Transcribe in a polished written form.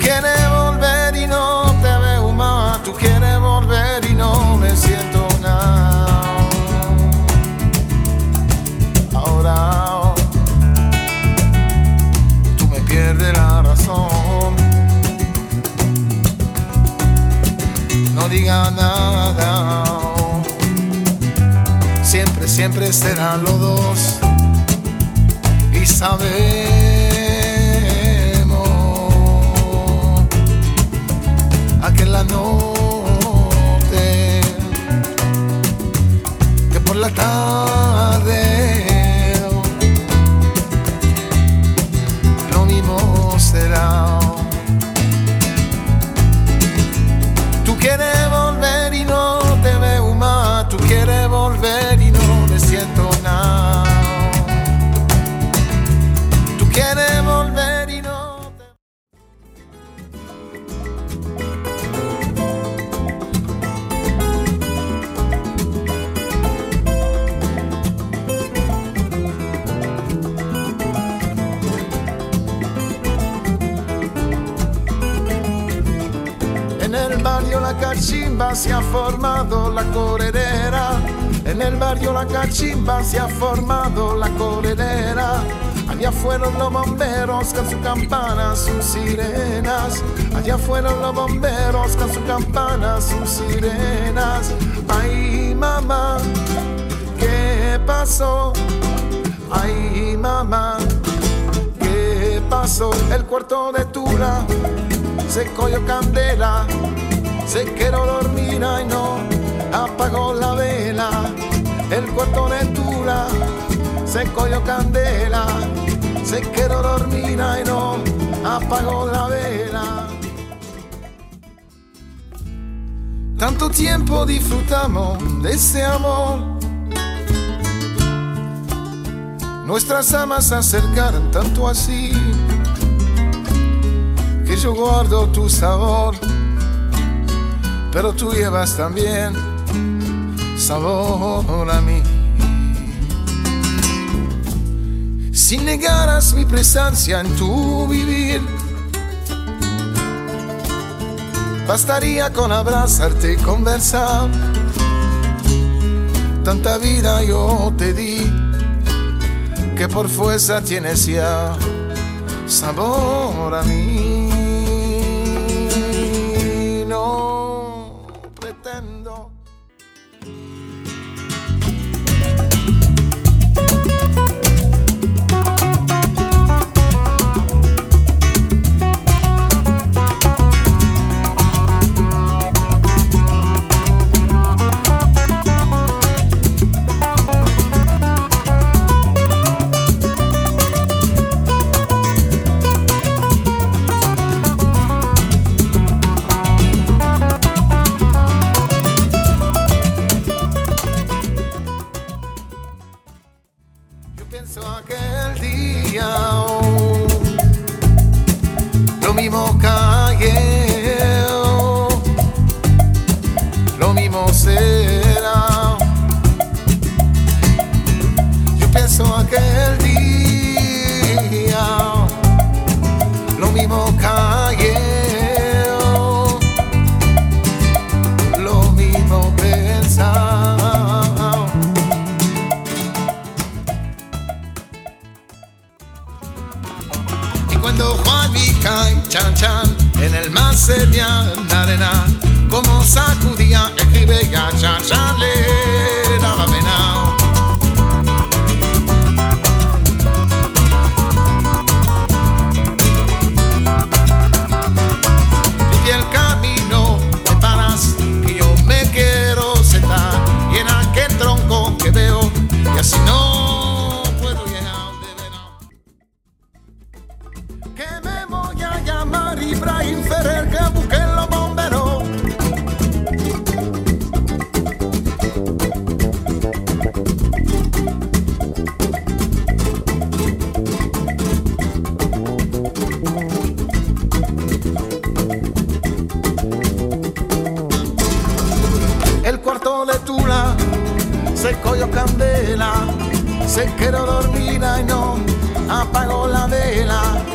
quieres volver y no te veo más. Tú quieres volver y no me siento nada. Ahora tú me pierdes la razón. No digas nada. Siempre, siempre serán los dos. Y sabemos aquella noche que por la tarde lo mismo será. Tú quieres volver y no te veo más. Tú quieres volver y no me siento nada. Tú quieres volver y no te... En el barrio La Cachimba se ha formado la corredera. En el barrio La Cachimba se ha formado la corredera. Allá fueron los bomberos con sus campanas, sus sirenas. Allá fueron los bomberos con sus campanas, sus sirenas. Ay, mamá, ¿qué pasó? Ay, mamá, ¿qué pasó? El cuarto de Tula se cogió candela. Se quiero dormir y no apagó la vela. El cuarto de Tula se cogió candela. Se quiero dormir y no apagó la vela. Tanto tiempo disfrutamos de ese amor. Nuestras almas se acercaron tanto así que yo guardo tu sabor. Pero tú llevas también sabor a mí. Si negaras mi presencia en tu vivir, bastaría con abrazarte y conversar. Tanta vida yo te di que por fuerza tienes ya sabor a mí. No pretendo. Pienso aquel día, lo mismo cagué, lo mismo será. Yo pienso aquel día, lo mismo cagué, lo mismo pensar. Cuando Juan y cae, chan chan, en el mar se veía la arena, como sacudía el jibe y a chan chan le daba pena. Y el camino te paras, que yo me quiero sentar, y en aquel tronco que veo, y así no puedo llegar de verano. Que me voy a llamar Ibrahim Ferrer, que busque los bomberos. El cuarto de Tula se cogió candela. Se quiero dormir y no apagó la vela.